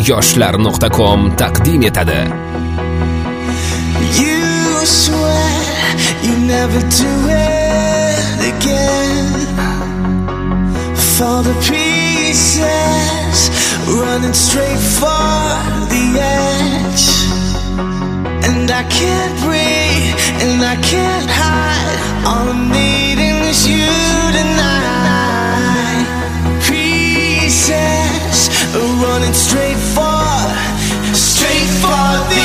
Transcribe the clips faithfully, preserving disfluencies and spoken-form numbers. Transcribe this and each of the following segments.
yoshlar nuqta com taqdim etadi. You swear you never do it again. Fall to pieces, running straight for the edge. And I can't breathe, and I can't hide. All I'm needing is you tonight. Pieces, running straight for, straight for the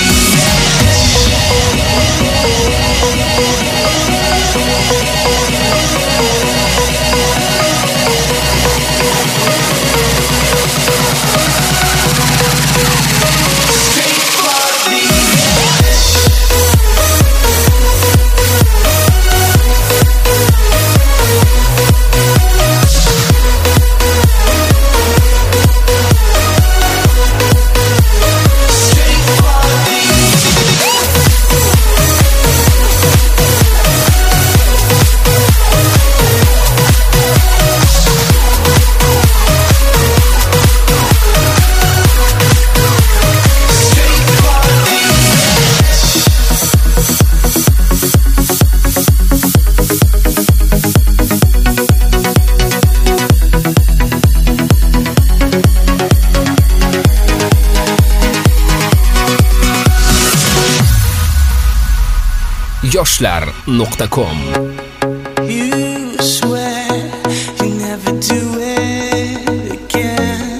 yoshlar nuqta com. You swear you never do it again.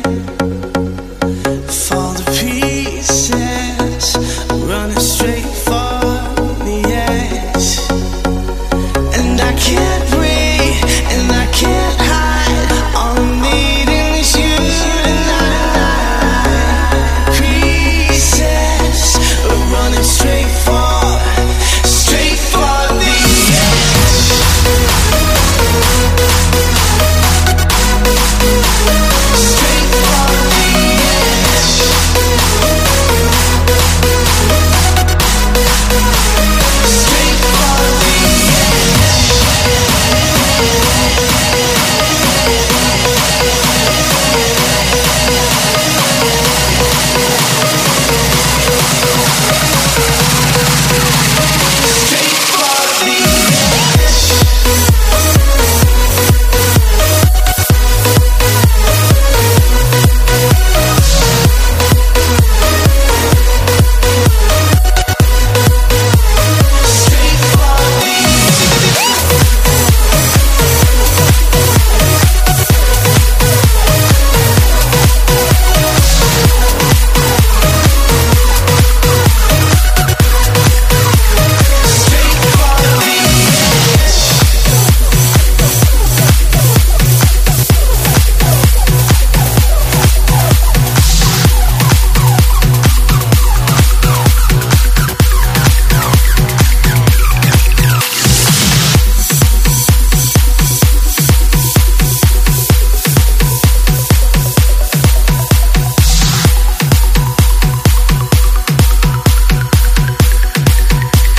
Fall to pieces, running straight for the edge. And I can't breathe, and I can't hide. All I'm needing is you tonight. Pieces, running straight for, straight for the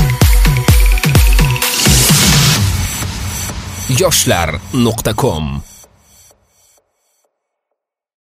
yoshlar nuqta com.